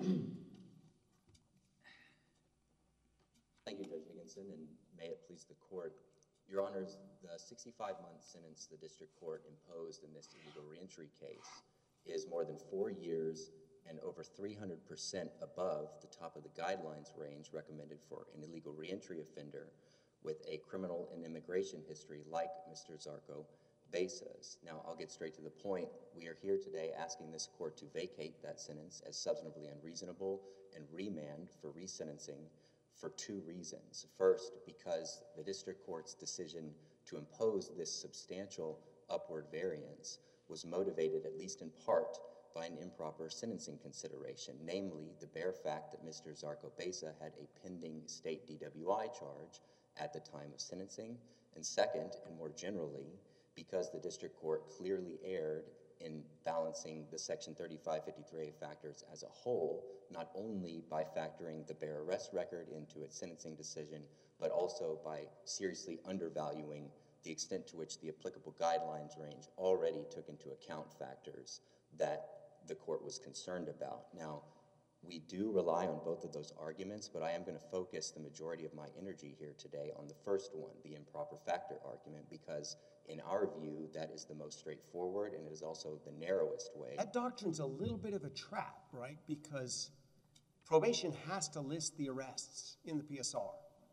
Thank you, Judge Higginson, and may it please the court. Your Honors, the 65-month sentence the district court imposed in this illegal reentry case is more than 4 years and over 300% above the top of the guidelines range recommended for an illegal reentry offender with a criminal and immigration history like Mr. Zarco Besa's. Now, I'll get straight to the point. We are here today asking this court to vacate that sentence as substantively unreasonable and remand for resentencing for 2 reasons. First, because the district court's decision to impose this substantial upward variance was motivated, at least in part, by an improper sentencing consideration, namely the bare fact that Mr. Zarco Besa had a pending state DWI charge at the time of sentencing, and second, and more generally, because the district court clearly erred in balancing the Section 3553A factors as a whole, not only by factoring the bare arrest record into its sentencing decision, but also by seriously undervaluing the extent to which the applicable guidelines range already took into account factors that the court was concerned about. Now, we do rely on both of those arguments, but I am going to focus the majority of my energy here today on the first one, the improper factor argument, because in our view, that is the most straightforward and it is also the narrowest way. That doctrine's a little bit of a trap, right? Because probation has to list the arrests in the PSR.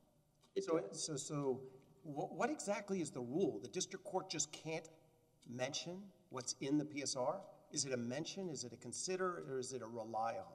So what exactly is the rule? The district court just can't mention what's in the PSR? Is it a mention, is it a consider, or is it a rely on?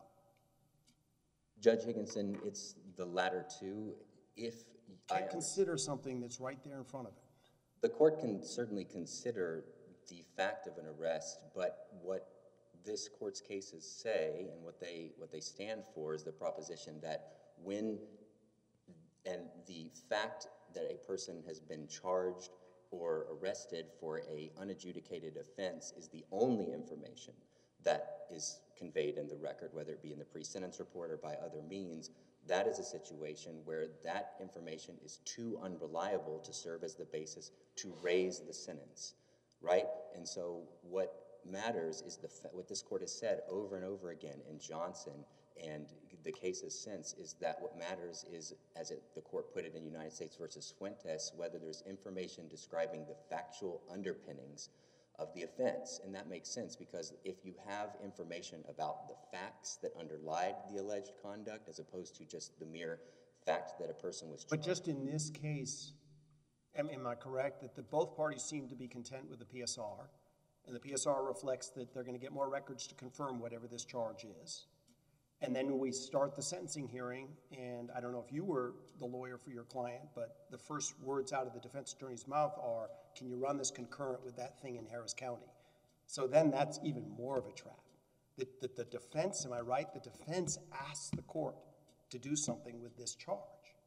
Judge Higginson, it's the latter two. If I consider something that's right there in front of it. The court can certainly consider the fact of an arrest, but what this court's cases say and what they stand for is the proposition that when and the fact that a person has been charged or arrested for a unadjudicated offense is the only information that is conveyed in the record, whether it be in the pre-sentence report or by other means, that is a situation where that information is too unreliable to serve as the basis to raise the sentence, right? And so what matters is what this court has said over and over again in Johnson and the cases since is that what matters is, as the court put it in United States versus Fuentes, whether there's information describing the factual underpinnings of the offense. And that makes sense because if you have information about the facts that underlie the alleged conduct as opposed to just the mere fact that a person was charged. But just in this case, am I correct that both parties seem to be content with the PSR, and the PSR reflects that they're going to get more records to confirm whatever this charge is? And then we start the sentencing hearing, and I don't know if you were the lawyer for your client, but the first words out of the defense attorney's mouth are, can you run this concurrent with that thing in Harris County? So then that's even more of a trap. The defense, am I right? The defense asks the court to do something with this charge.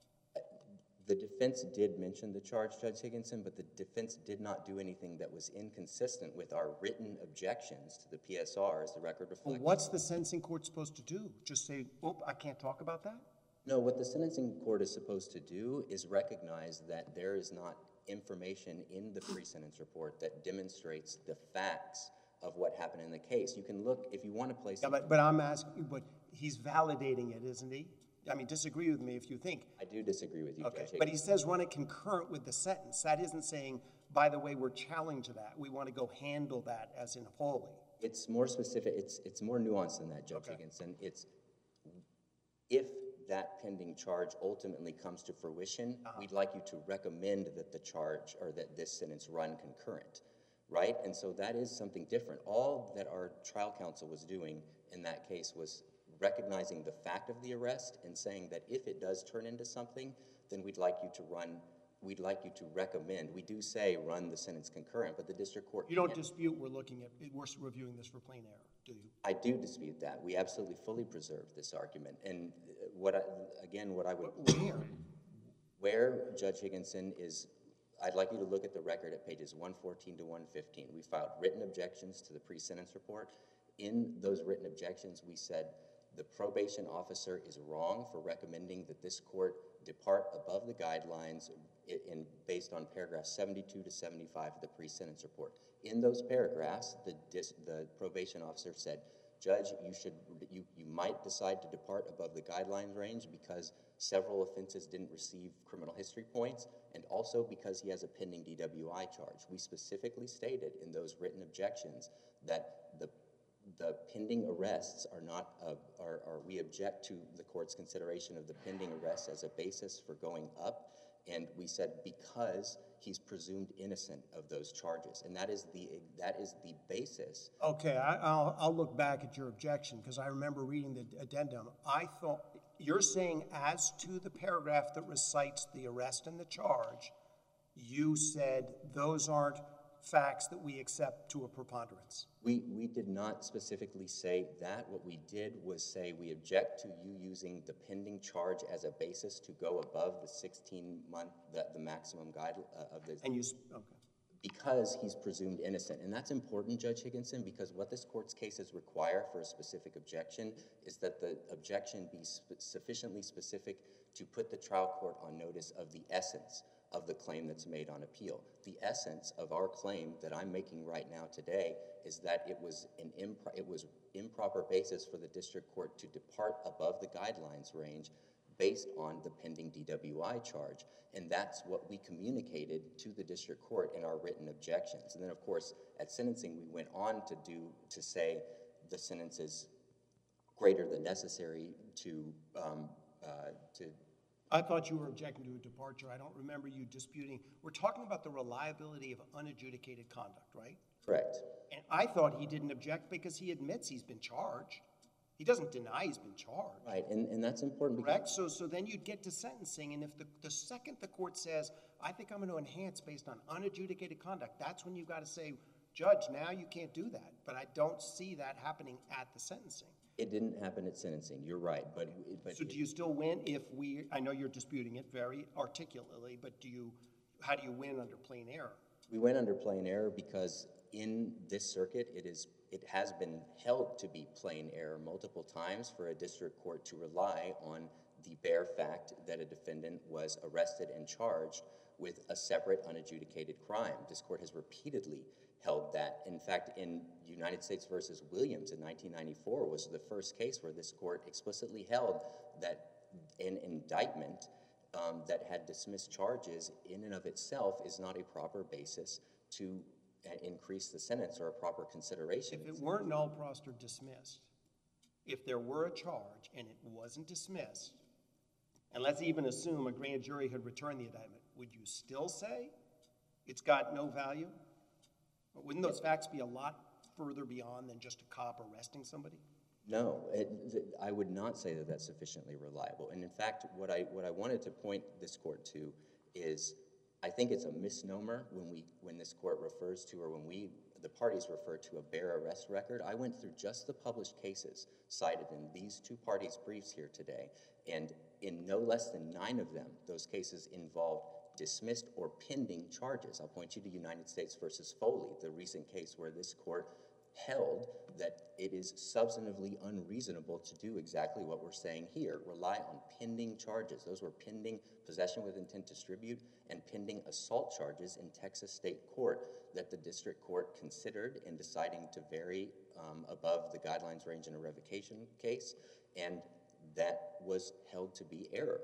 The defense did mention the charge, Judge Higginson, but the defense did not do anything that was inconsistent with our written objections to the PSR as the record reflects. Well, what's the sentencing court supposed to do? Just say, oh, I can't talk about that? No, what the sentencing court is supposed to do is recognize that there is not information in the pre-sentence report that demonstrates the facts of what happened in the case. You can look, if you want to place... Yeah, but I'm asking, but he's validating it, isn't he? I mean, disagree with me if you think. I do disagree with you, okay. Judge Higginson. But he says run it concurrent with the sentence. That isn't saying, by the way, we're challenged that. We want to go handle that as in Hawley. It's more specific. It's more nuanced than that, Judge Higginson. It's if that pending charge ultimately comes to fruition, we'd like you to recommend that the charge or that this sentence run concurrent, right? And so that is something different. All that our trial counsel was doing in that case was recognizing the fact of the arrest and saying that if it does turn into something, then we'd like you to recommend. We do say run the sentence concurrent, but the district court... You don't dispute we're reviewing this for plain error, do you? I do dispute that. We absolutely fully preserve this argument. And what I would... Where, Judge Higginson, is... I'd like you to look at the record at pages 114 to 115. We filed written objections to the pre-sentence report. In those written objections, we said the probation officer is wrong for recommending that this court depart above the guidelines based on paragraphs 72 to 75 of the pre-sentence report. In those paragraphs, the probation officer said, Judge, you might decide to depart above the guidelines range because several offenses didn't receive criminal history points, and also because he has a pending DWI charge. We specifically stated in those written objections that the pending arrests are not, we object to the court's consideration of the pending arrests as a basis for going up, and we said because he's presumed innocent of those charges, and that is the basis. Okay, I'll look back at your objection because I remember reading the addendum. I thought, you're saying as to the paragraph that recites the arrest and the charge, you said those aren't facts that we accept to a preponderance. We did not specifically say that. What we did was say we object to you using the pending charge as a basis to go above the 16-month, the maximum guide of the... And you, okay. Because he's presumed innocent. And that's important, Judge Higginson, because what this court's cases require for a specific objection is that the objection be sufficiently specific to put the trial court on notice of the essence of the claim that's made on appeal. The essence of our claim that I'm making right now today is that it was improper basis for the district court to depart above the guidelines range based on the pending DWI charge. And that's what we communicated to the district court in our written objections. And then, of course, at sentencing, we went on to say the sentence is greater than necessary to I thought you were objecting to a departure. I don't remember you disputing. We're talking about the reliability of unadjudicated conduct, right? Correct. And I thought he didn't object because he admits he's been charged. He doesn't deny he's been charged. Right, and that's important. Correct? So then you'd get to sentencing, and if the second the court says, I think I'm going to enhance based on unadjudicated conduct, that's when you've got to say, Judge, now you can't do that. But I don't see that happening at the sentencing. It didn't happen at sentencing, you're right, but so do you still win if I know you're disputing it very articulately, but how do you win under plain error? We win under plain error because in this circuit, it has been held to be plain error multiple times for a district court to rely on the bare fact that a defendant was arrested and charged with a separate unadjudicated crime. This court has repeatedly held that. In fact, in United States v. Williams in 1994 was the first case where this court explicitly held that an indictment that had dismissed charges in and of itself is not a proper basis to increase the sentence or a proper consideration. If it weren't null, prost, or dismissed, if there were a charge and it wasn't dismissed, and let's even assume a grand jury had returned the indictment, would you still say it's got no value? Wouldn't those facts be a lot further beyond than just a cop arresting somebody? No, I would not say that that's sufficiently reliable. And in fact, what I wanted to point this court to is I think it's a misnomer when this court refers to, or when the parties refer to a bare arrest record. I went through just the published cases cited in these two parties' briefs here today, and in no less than 9 of them, those cases involved dismissed or pending charges. I'll point you to United States v. Foley, the recent case where this court held that it is substantively unreasonable to do exactly what we're saying here, rely on pending charges. Those were pending possession with intent to distribute and pending assault charges in Texas State Court that the district court considered in deciding to vary above the guidelines range in a revocation case, and that was held to be error.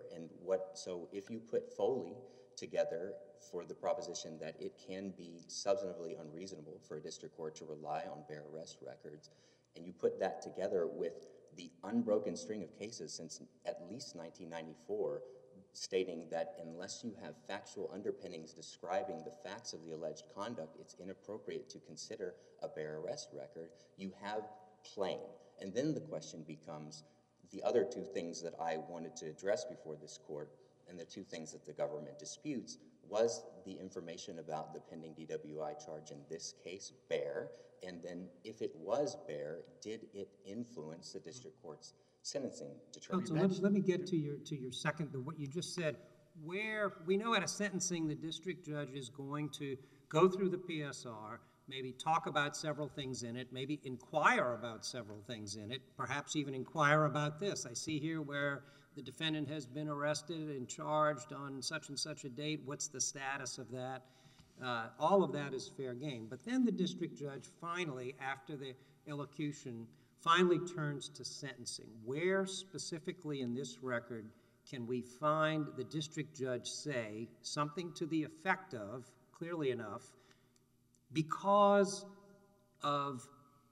So if you put Foley together for the proposition that it can be substantively unreasonable for a district court to rely on bare arrest records, and you put that together with the unbroken string of cases since at least 1994 stating that unless you have factual underpinnings describing the facts of the alleged conduct, it's inappropriate to consider a bare arrest record, you have plain. And then the question becomes the other two things that I wanted to address before this court, and the two things that the government disputes, was the information about the pending DWI charge in this case bare, and then if it was bare, did it influence the district court's sentencing determination? So let me get to your second, what you just said. Where we know at a sentencing the district judge is going to go through the PSR, maybe talk about several things in it, maybe inquire about several things in it, perhaps even inquire about this. I see here where the defendant has been arrested and charged on such and such a date. What's the status of that? All of that is fair game. But then the district judge finally, after the elocution, finally turns to sentencing. Where specifically in this record can we find the district judge say something to the effect of, clearly enough, because of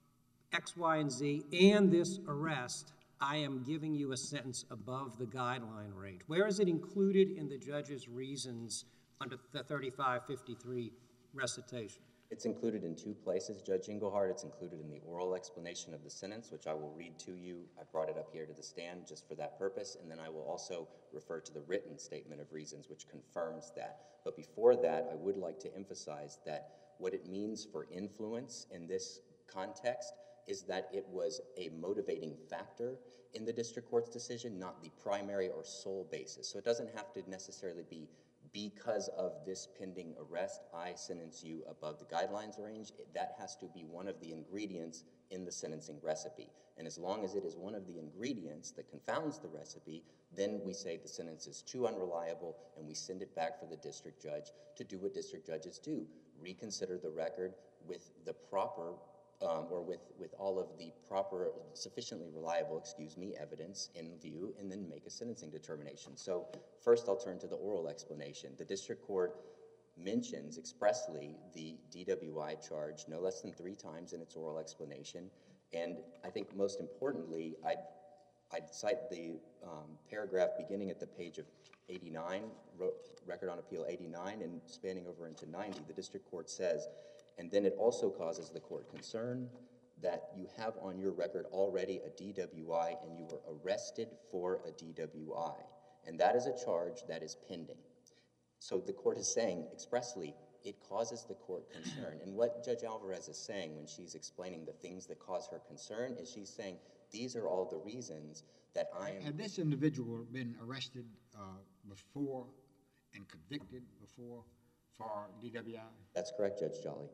X, Y, and Z and this arrest, I am giving you a sentence above the guideline range? Where is it included in the judge's reasons under the 3553 recitation? It's included in two places, Judge Engelhardt. It's included in the oral explanation of the sentence, which I will read to you. I brought it up here to the stand just for that purpose, and then I will also refer to the written statement of reasons, which confirms that. But before that, I would like to emphasize that what it means for influence in this context is that it was a motivating factor in the district court's decision, not the primary or sole basis. So it doesn't have to necessarily be because of this pending arrest, I sentence you above the guidelines range. That has to be one of the ingredients in the sentencing recipe. And as long as it is one of the ingredients that confounds the recipe, then we say the sentence is too unreliable and we send it back for the district judge to do what district judges do, reconsider the record with the proper or with all of the proper, sufficiently reliable, evidence in view, and then make a sentencing determination. So first I'll turn to the oral explanation. The district court mentions expressly the DWI charge no less than 3 times in its oral explanation, and I think most importantly, I'd cite the paragraph beginning at the page of 89, Record on Appeal 89, and spanning over into 90. The district court says, and then it also causes the court concern that you have on your record already a DWI and you were arrested for a DWI. And that is a charge that is pending. So the court is saying expressly, it causes the court concern. And what Judge Alvarez is saying when she's explaining the things that cause her concern is she's saying, these are all the reasons that I am... Had this individual been arrested before and convicted before for DWI? That's correct, Judge Jolly.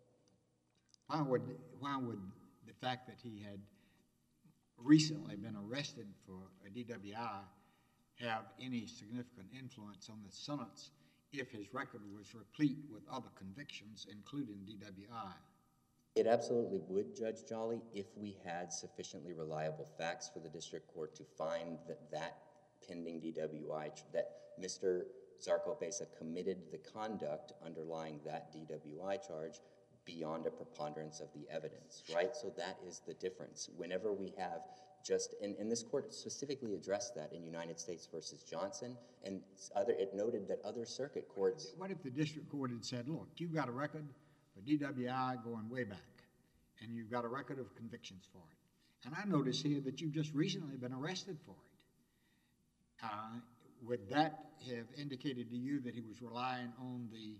Why would the fact that he had recently been arrested for a DWI have any significant influence on the sentence if his record was replete with other convictions, including DWI? It absolutely would, Judge Jolly, if we had sufficiently reliable facts for the district court to find that pending DWI, that Mr. Zarco-Beza committed the conduct underlying that DWI charge beyond a preponderance of the evidence, right? So that is the difference. Whenever we have just, and this court specifically addressed that in United States versus Johnson, and it noted that other circuit courts... What if the district court had said, look, you've got a record for DWI going way back, and you've got a record of convictions for it, and I notice here that you've just recently been arrested for it. Would that have indicated to you that he was relying on the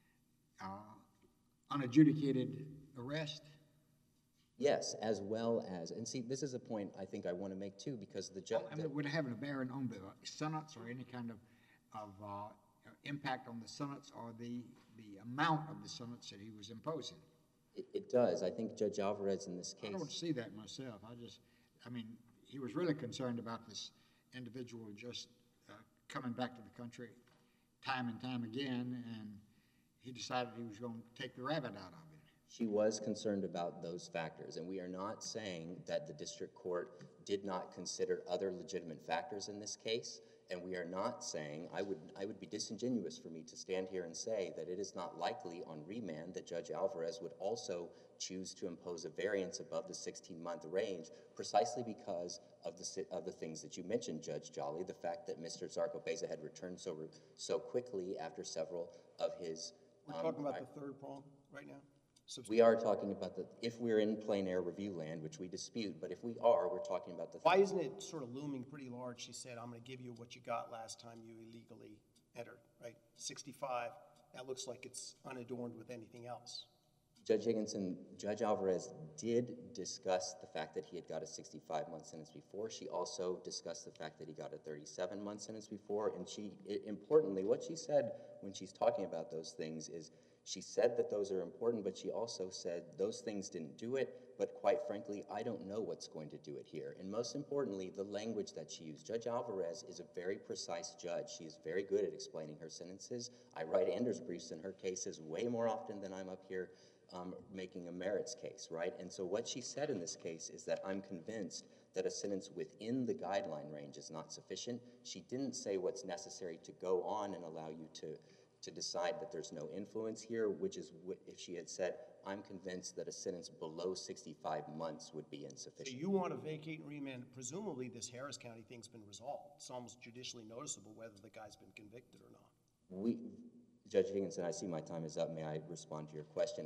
unadjudicated arrest? Yes, as well as, and see, this is a point I think I want to make too, because the judge... I mean, would it have a bearing on the sentence or any kind of impact on the sentence or the amount of the sentence that he was imposing? It does. I think Judge Alvarez in this case... I don't see that myself. I mean, he was really concerned about this individual just coming back to the country time and time again, and he decided he was going to take the rabbit out of it. She was concerned about those factors, and we are not saying that the district court did not consider other legitimate factors in this case, and we are not saying, I would be disingenuous for me to stand here and say that it is not likely on remand that Judge Alvarez would also choose to impose a variance above the 16-month range precisely because of the things that you mentioned, Judge Jolly, the fact that Mr. Zarco-Beza had returned so quickly after several of his... We're talking about the third prong right now? We are talking about if we're in plain air review land, which we dispute, but if we are, we're talking about the... Why isn't it sort of looming pretty large? She said, I'm going to give you what you got last time you illegally entered, right? 65, that looks like it's unadorned with anything else. Judge Higginson, Judge Alvarez did discuss the fact that he had got a 65-month sentence before. She also discussed the fact that he got a 37-month sentence before, and importantly, what she said when she's talking about those things is she said that those are important, but she also said those things didn't do it, but quite frankly, I don't know what's going to do it here. And most importantly, the language that she used. Judge Alvarez is a very precise judge. She is very good at explaining her sentences. I write Anders briefs in her cases way more often than I'm up here making a merits case, right? And so what she said in this case is that I'm convinced that a sentence within the guideline range is not sufficient. She didn't say what's necessary to go on and allow you to decide that there's no influence here, which is if she had said, I'm convinced that a sentence below 65 months would be So insufficient. you want to vacate and remand. Presumably, this Harris County thing's been resolved. It's almost judicially noticeable whether the guy's been convicted or not. Judge Higginson, I see my time is up. May I respond to your question?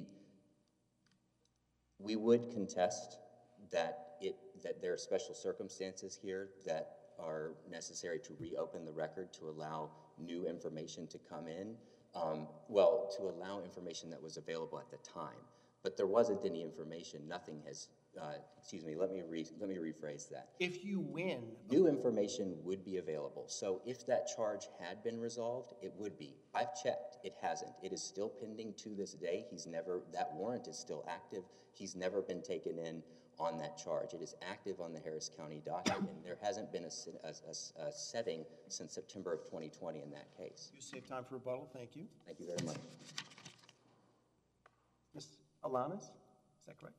We would contest that there are special circumstances here that are necessary to reopen the record to allow new information to come in. To allow information that was available at the time. But there wasn't any information. Nothing has, let me rephrase that. If you win, New information would be available. So if that charge had been resolved, it would be. I've checked. It hasn't. It is still pending to this day. That warrant is still active. He's never been taken in on that charge. It is active on the Harris County docket, and there hasn't been a setting since September of 2020 in that case. you save time for rebuttal. Thank you. Thank you very much. Ms. Alanis, is that correct?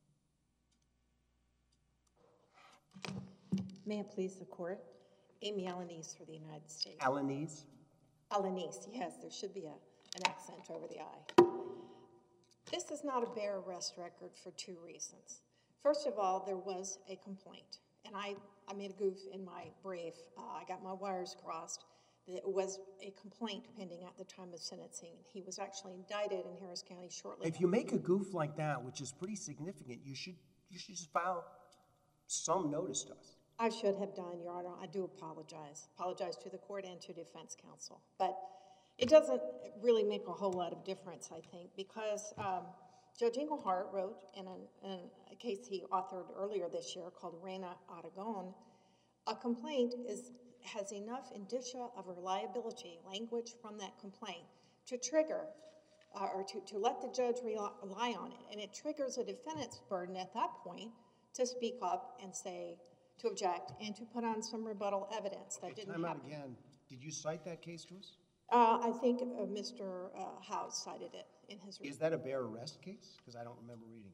May it please the court? Amy Alanis for the United States. Alanis? Alanis, yes, there should be an accent over the I. This is not a bare arrest record for two reasons. First of all, there was a complaint, and I made a goof in my brief. I got my wires crossed. It was a complaint pending at the time of sentencing. He was actually indicted in Harris County shortly. If you make a goof like that, which is pretty significant, you should just file some notice to us. I should have done, Your Honor. I do apologize. Apologize to the court and to defense counsel. But it doesn't really make a whole lot of difference, I think, because Judge Engelhardt wrote in a case he authored earlier this year called Reina Aragon, a complaint has enough indicia of reliability, language from that complaint, to trigger or to let the judge rely on it. And it triggers a defendant's burden at that point to speak up and say, to object, and to put on some rebuttal evidence. That didn't Time out happen. again. Did you cite that case to us? I think Mr. House cited it in his Is that a bare arrest case? Because I don't remember reading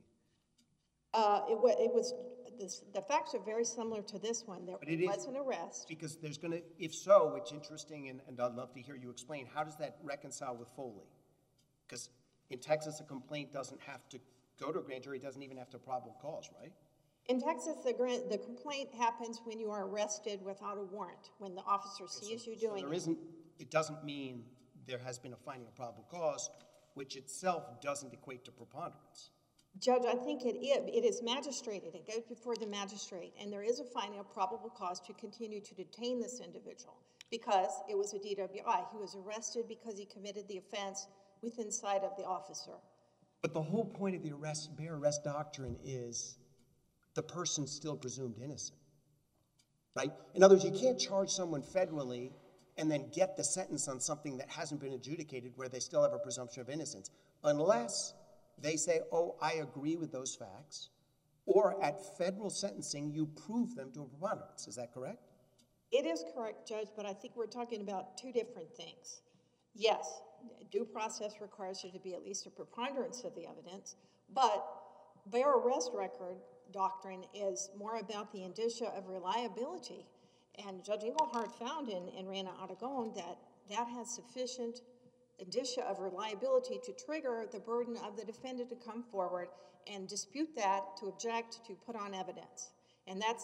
it. The facts are very similar to this one. There But it is- was an arrest. Because there's going to, if so, it's interesting, and I'd love to hear you explain, how does that reconcile with Foley? Because in Texas, a complaint doesn't have to go to a grand jury, it doesn't even have to probable cause, right? In Texas, the complaint happens when you are arrested without a warrant, when the officer sees you doing There it. isn't, it doesn't mean there has been a finding of probable cause, which itself doesn't equate to preponderance. Judge, I think it is magistrated. It goes before the magistrate, and there is a finding of probable cause to continue to detain this individual because it was a DWI. He was arrested because he committed the offense within sight of the officer. But the whole point of the bare arrest doctrine is the person's still presumed innocent, right? In other words, you can't charge someone federally and then get the sentence on something that hasn't been adjudicated where they still have a presumption of innocence, unless they say, oh, I agree with those facts, or at federal sentencing, you prove them to a preponderance. Is that correct? It is correct, Judge, but I think we're talking about two different things. Yes, due process requires there to be at least a preponderance of the evidence, but bare arrest record doctrine is more about the indicia of reliability. And Judge Engelhardt found in Reina Aragon that has sufficient indicia of reliability to trigger the burden of the defendant to come forward and dispute that, to object, to put on evidence. And that's,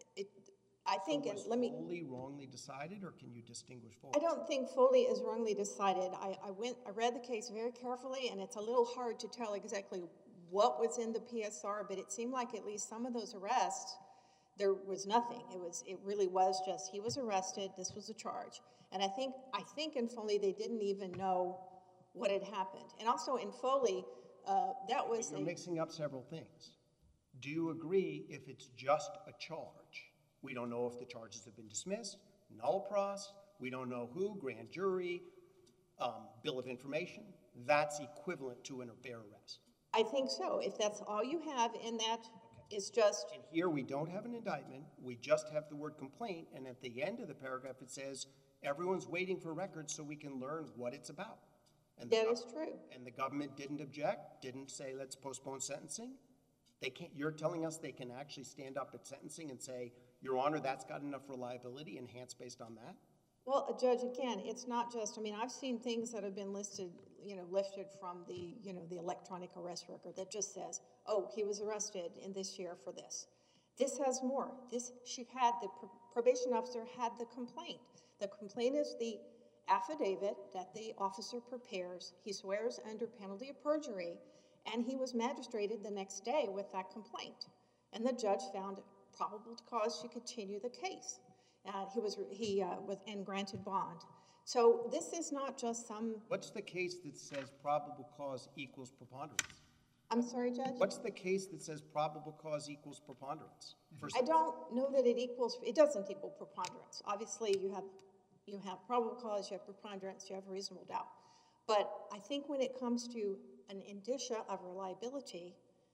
I think, Was let me... Foley wrongly decided, or can you distinguish Foley? I don't think Foley is wrongly decided. I read the case very carefully, and it's a little hard to tell exactly what was in the PSR, but it seemed like at least some of those arrests, there was nothing. It really was just, he was arrested, this was a charge. And I think in Foley, they didn't even know what had happened. And also in Foley, that was You're mixing up several things. Do you agree if it's just a charge? We don't know if the charges have been dismissed, null pros, we don't know who, grand jury, bill of information. That's equivalent to an bare arrest. I think so. If that's all you have in that is just... And here we don't have an indictment, we just have the word complaint, and at the end of the paragraph it says, everyone's waiting for records so we can learn what it's about. And the That gov- is true. And the government didn't object, didn't say, let's postpone sentencing? They can't, you're telling us they can actually stand up at sentencing and say, Your Honor, that's got enough reliability, enhance based on that? Well, Judge, again, it's not just, I mean, I've seen things that have been listed, lifted from the, the electronic arrest record that just says, oh, he was arrested in this year for this. This has more. The probation officer had the complaint. The complaint is the affidavit that the officer prepares. He swears under penalty of perjury, and he was magistrated the next day with that complaint. And the judge found probable cause to continue the case. He was and granted bond. So this is not just some. What's the case that says probable cause equals preponderance? I'm sorry, Judge? What's the case that says probable cause equals preponderance? I don't know that it doesn't equal preponderance. Obviously, you have probable cause, you have preponderance, you have reasonable doubt. But I think when it comes to an indicia of reliability,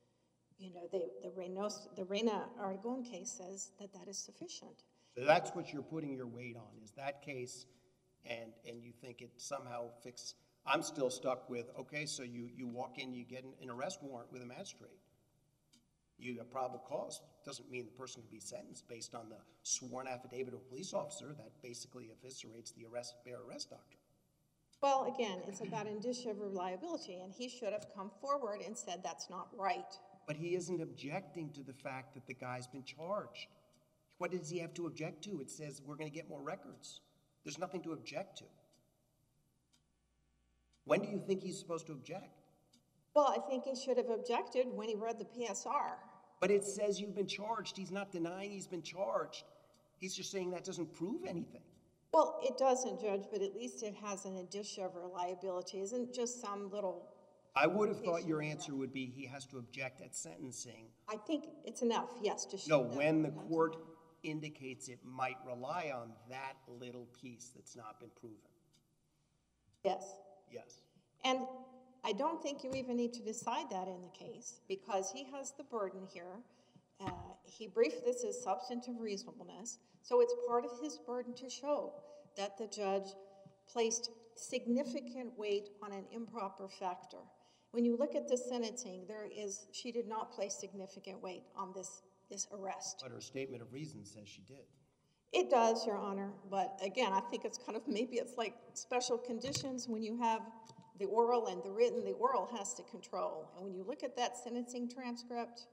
the Reyna Aragon case says that is sufficient. So that's what you're putting your weight on, is that case, and you think it somehow fixes. I'm still stuck with, okay, so you walk in, you get an arrest warrant with a magistrate. You have probable cause. Doesn't mean the person can be sentenced based on the sworn affidavit of a police officer. That basically eviscerates the bare arrest doctrine. Well, again, it's about indicia of reliability, and he should have come forward and said that's not right. But he isn't objecting to the fact that the guy's been charged. What does he have to object to? It says we're going to get more records. There's nothing to object to. When do you think he's supposed to object? Well, I think he should have objected when he read the PSR. But it says you've been charged. He's not denying he's been charged. He's just saying that doesn't prove anything. Well, it doesn't, Judge, but at least it has an indicia of reliability. It isn't just some little. I would have thought your answer would be he has to object at sentencing. I think it's enough, yes, to show No, that. when the court indicates it might rely on that little piece that's not been proven. Yes. Yes. And I don't think you even need to decide that in the case because he has the burden here. He briefed this as substantive reasonableness, so it's part of his burden to show that the judge placed significant weight on an improper factor. When you look at the sentencing, she did not place significant weight on this arrest. But her statement of reasons says she did. It does, Your Honor, but again, I think it's kind of, maybe it's like special conditions when you have the oral and the written. The oral has to control. And when you look at that sentencing transcript,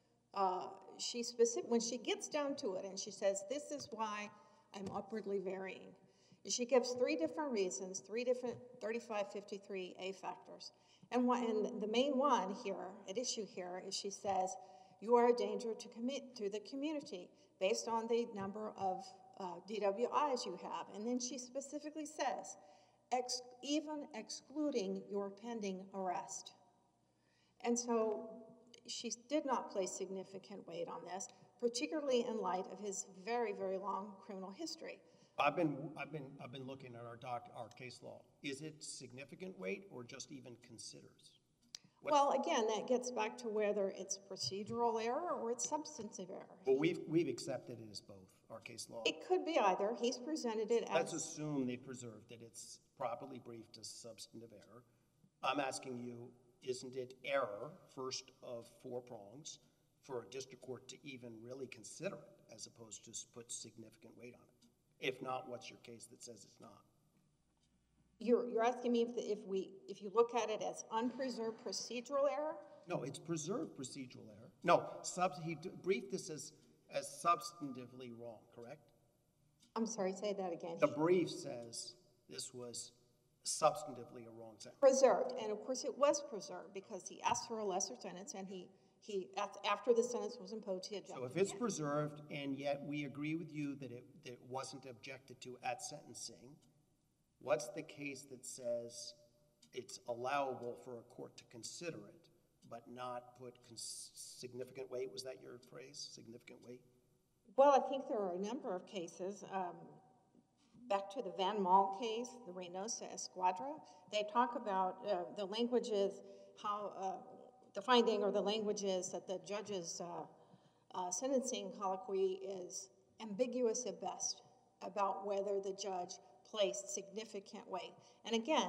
when she gets down to it and she says, this is why I'm upwardly varying. She gives three different reasons, three different 3553A factors. And the main one here, at issue here, is she says, you are a danger to the community based on the number of DWIs you have. And then she specifically says, even excluding your pending arrest. And so she did not place significant weight on this, particularly in light of his very, very long criminal history. I've been looking at our case law. Is it significant weight or just even considers? Well, again, that gets back to whether it's procedural error or it's substantive error. Well, we've accepted it as both, our case law. It could be either. He's presented it as. Let's assume they preserved it. It's properly briefed as substantive error. I'm asking you, isn't it error, first of four prongs, for a district court to even really consider it as opposed to put significant weight on it? If not, what's your case that says it's not? You're asking me if you look at it as unpreserved procedural error? No, it's preserved procedural error. No, he briefed this as substantively wrong, correct? I'm sorry, say that again. The brief says this was substantively a wrong sentence. Preserved, and of course it was preserved because he asked for a lesser sentence and he after the sentence was imposed, he objected. So if it's preserved and yet we agree with you that it wasn't objected to at sentencing, what's the case that says it's allowable for a court to consider it but not put significant weight? Was that your phrase, significant weight? Well, I think there are a number of cases. Back to the Van Mall case, the Reynosa Escuadra, they talk about the languages, how the finding or the languages that the judge's sentencing colloquy is ambiguous at best about whether the judge placed significant weight. And again,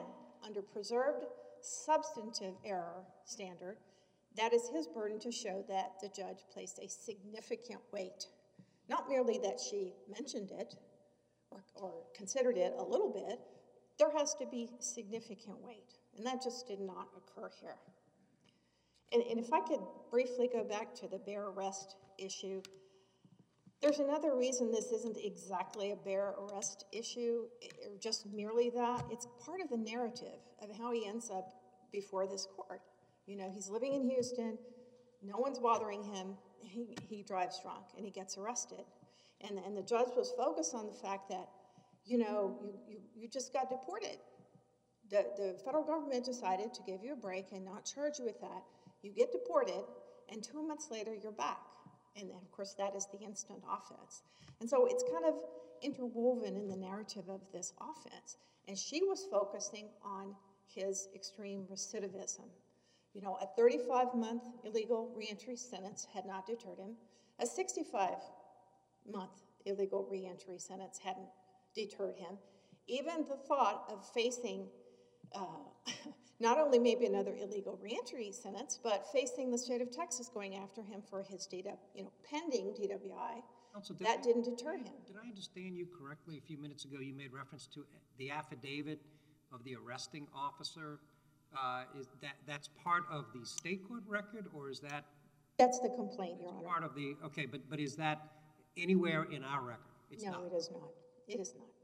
under preserved substantive error standard, that is his burden to show that the judge placed a significant weight. Not merely that she mentioned it or considered it a little bit, there has to be significant weight, and that just did not occur here. And if I could briefly go back to the bare arrest issue, there's another reason this isn't exactly a bare arrest issue, or just merely that. It's part of the narrative of how he ends up before this court. You know, he's living in Houston, no one's bothering him, he drives drunk and he gets arrested. And the judge was focused on the fact that, you know, you just got deported. The federal government decided to give you a break and not charge you with that. You get deported, and 2 months later, you're back. And then, of course, that is the instant offense. And so it's kind of interwoven in the narrative of this offense. And she was focusing on his extreme recidivism. You know, a 35-month illegal reentry sentence had not deterred him. A 65-month illegal reentry sentence hadn't deterred him. Even the thought of facing not only maybe another illegal reentry sentence, but facing the state of Texas going after him for his pending DWI, Counsel, that didn't deter him. Did I understand you correctly? A few minutes ago, you made reference to the affidavit of the arresting officer. Is that's part of the state court record, or is that? That's the complaint, Your Honor. Part of the, okay, but is that anywhere in our record? It's No, not. it is not. It is not.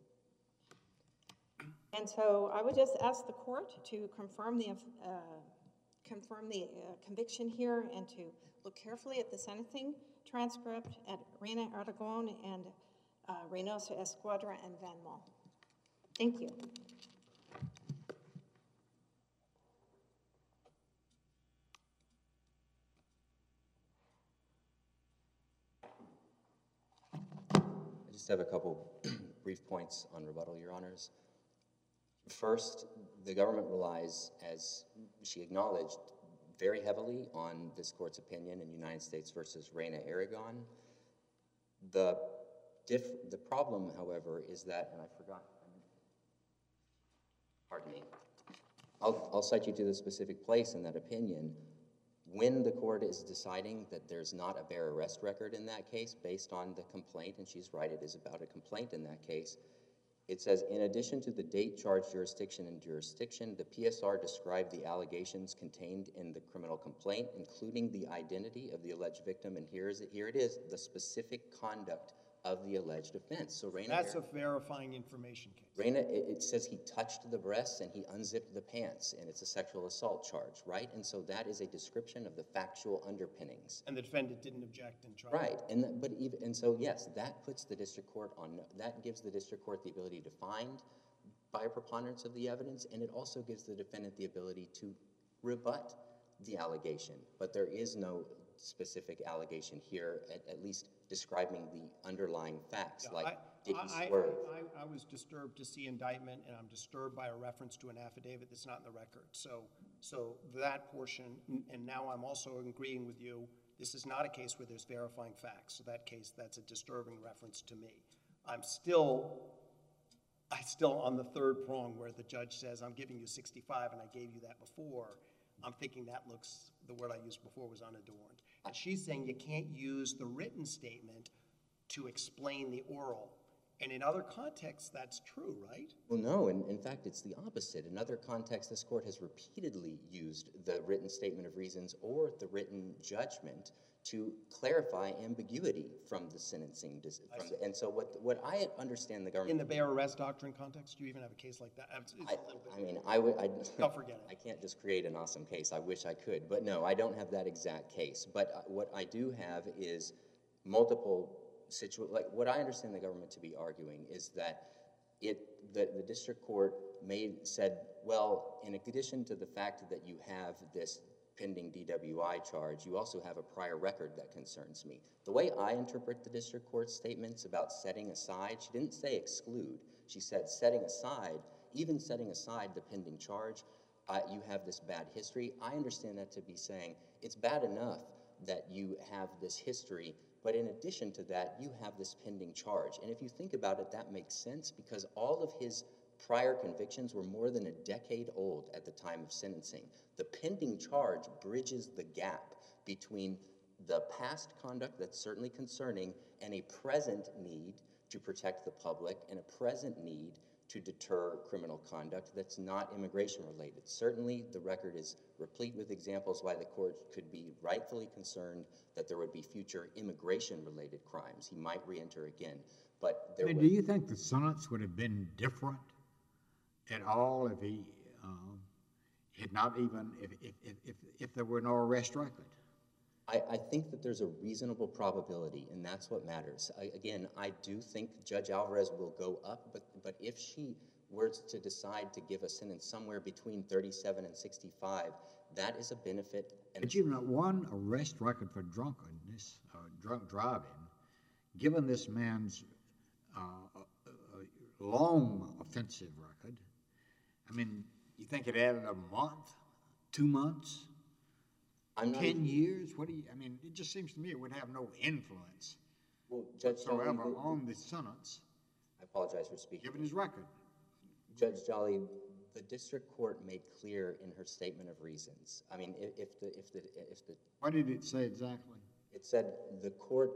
And so I would just ask the court to confirm the conviction here and to look carefully at the sentencing transcript at Reina Aragon and Reynosa Escuadra and Van Mol. Thank you. I just have a couple brief points on rebuttal, Your Honors. First, the government relies, as she acknowledged, very heavily on this court's opinion in United States versus Reina Aragon. The problem, however, is that, and I forgot, pardon me, I'll cite you to the specific place in that opinion. When the court is deciding that there's not a bare arrest record in that case based on the complaint, and she's right, it is about a complaint in that case, it says, in addition to the date, charge, jurisdiction, and jurisdiction, the PSR described the allegations contained in the criminal complaint, including the identity of the alleged victim, and here it is, the specific conduct of the alleged offense. So Reina, That's a verifying information case. Reina, it says he touched the breasts and he unzipped the pants, and it's a sexual assault charge, right? And so that is a description of the factual underpinnings. And the defendant didn't object and tried. Right, and so yes, that puts the district court on, that gives the district court the ability to find by a preponderance of the evidence, and it also gives the defendant the ability to rebut the allegation. But there is no specific allegation here, at least describing the underlying facts, Yeah, like did he swerve? I was disturbed to see indictment, and I'm disturbed by a reference to an affidavit that's not in the record. So that portion, and now I'm also agreeing with you, this is not a case where there's verifying facts. So that case, that's a disturbing reference to me. I still on the third prong where the judge says, I'm giving you 65 and I gave you that before. I'm thinking that looks, the word I used before was unadorned. And she's saying you can't use the written statement to explain the oral. And in other contexts, that's true, right? Well, no, in fact, it's the opposite. In other contexts, this court has repeatedly used the written statement of reasons or the written judgment to clarify ambiguity from the sentencing. And so what I understand the government... In the bare arrest doctrine context, do you even have a case like that? It's a little bit. I'll forget it. I can't just create an awesome case. I wish I could. But no, I don't have that exact case. But what I do have is multiple situations. Like what I understand the government to be arguing is that the district court said, well, in addition to the fact that you have this pending DWI charge, you also have a prior record that concerns me. The way I interpret the district court's statements about setting aside, she didn't say exclude. She said setting aside, even setting aside the pending charge, you have this bad history. I understand that to be saying it's bad enough that you have this history, but in addition to that, you have this pending charge. And if you think about it, that makes sense because all of his prior convictions were more than a decade old at the time of sentencing. The pending charge bridges the gap between the past conduct that's certainly concerning and a present need to protect the public and a present need to deter criminal conduct that's not immigration related. Certainly, the record is replete with examples why the court could be rightfully concerned that there would be future immigration related crimes. He might re-enter again, but there I mean, would... do you think the sentence would have been different at all if he had not even, if there were no arrest record? I think that there's a reasonable probability, and that's what matters. Again, I do think Judge Alvarez will go up, but if she were to decide to give a sentence somewhere between 37 and 65, that is a benefit. And But you know, one arrest record for drunkenness, drunk driving, given this man's long offensive record, I mean, you think it added a month, 2 months? 10 years? What do you, I mean, it just seems to me it would have no influence whatsoever on the sentence. I apologize for speaking. Given his record. Judge Jolly, the district court made clear in her statement of reasons. I mean, if the What did it say exactly? it said the court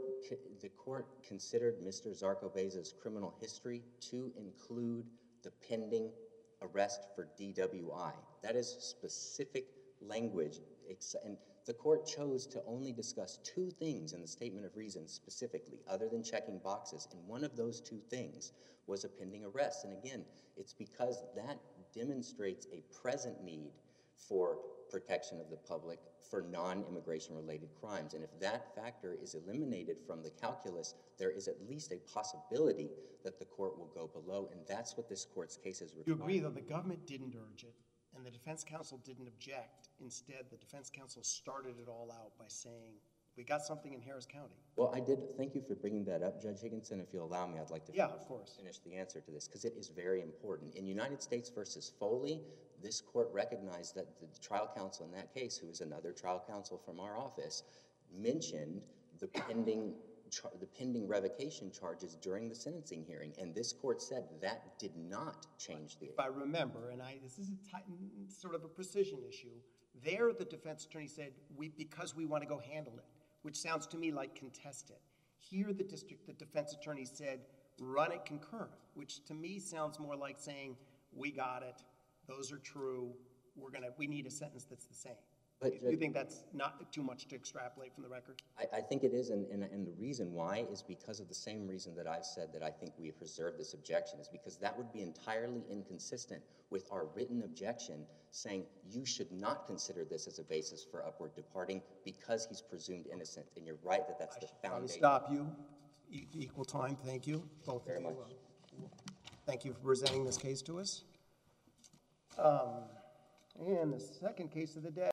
considered Mr. Zarcobeza's criminal history to include the pending arrest for DWI. That is specific language, and the court chose to only discuss 2 things in the statement of reasons specifically, other than checking boxes, and one of those 2 things was a pending arrest. And again, it's because that demonstrates a present need for protection of the public for non-immigration related crimes. And if that factor is eliminated from the calculus, there is at least a possibility that the court will go below, and that's what this court's cases require. You agree, though, the government didn't urge it, and the defense counsel didn't object. Instead, the defense counsel started it all out by saying, we got something in Harris County. Well, I did. Thank you for bringing that up, Judge Higginson. If you'll allow me, I'd like to finish the answer to this, because it is very important. In United States versus Foley, this court recognized that the trial counsel in that case, who is another trial counsel from our office, mentioned the pending revocation charges during the sentencing hearing, and this court said that did not change the... If I remember, and this is sort of a precision issue, there the defense attorney said, because we want to go handle it, which sounds to me like contest it. Here the defense attorney said, run it concurrent, which to me sounds more like saying, we got it, those are true, we need a sentence that's the same. But you think that's not too much to extrapolate from the record? I think it is, and the reason why is because of the same reason that I've said that I think we have preserved this objection, is because that would be entirely inconsistent with our written objection saying you should not consider this as a basis for upward departing because he's presumed innocent. And you're right that that's the foundation. Let me stop you. Equal time, thank you. Both Very much. Thank you for presenting this case to us. And the second case of the day.